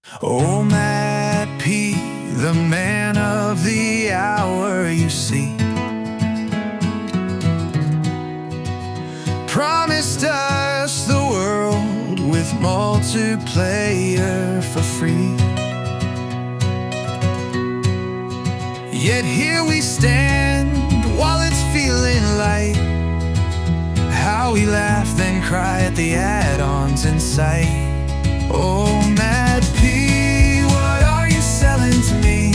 Oh, Matt P., the man of the hour, you see, promised us the world with multiplayer for free. Yet here we stand while it's feeling light. How we laugh then cry at the add-ons in sight. Oh, Matt P., what are you selling to me?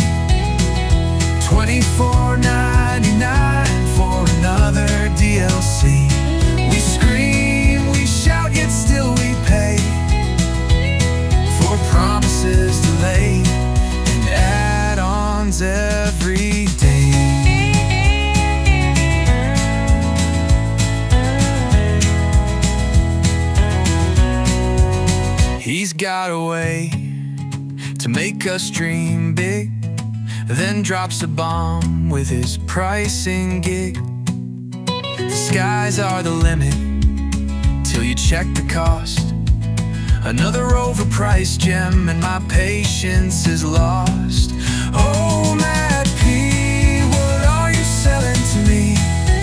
$24.99 for another DLC. We scream, we shout, yet still we pay for promises delayed and add-ons every day. He's got a way to make us dream big, then drops a bomb with his pricing gig. The skies are the limit till you check the cost. Another overpriced gem and my patience is lost. Oh, Matt P., what are you selling to me?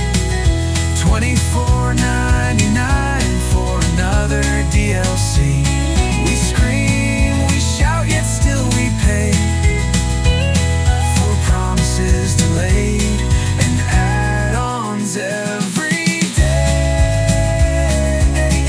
$24.99 for another DLC. We scream, we shout, yet still we pay for promises delayed and add-ons every day.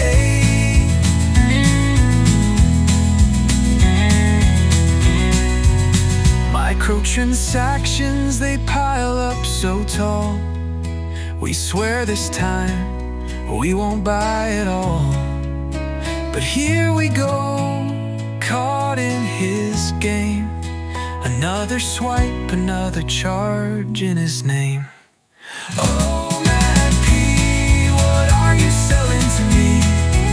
Microtransactions, they pile up so tall. We swear this time we won't buy it all. But here we go, caught in his game. Another swipe, another charge in his name. Oh, Matt P., what are you selling to me?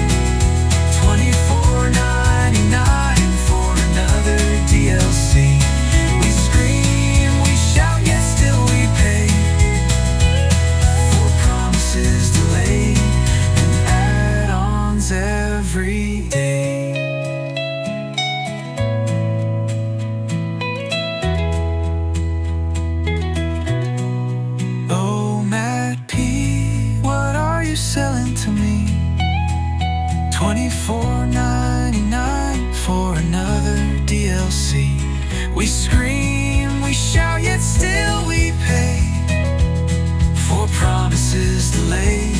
$24.99 for another DLC. We scream, we shout, yet still we pay for promises delayed and add-ons every day. Oh, Matt P., what are you selling to me? $24.99 for another DLC. We scream, we shout, yet still we pay for promises delayed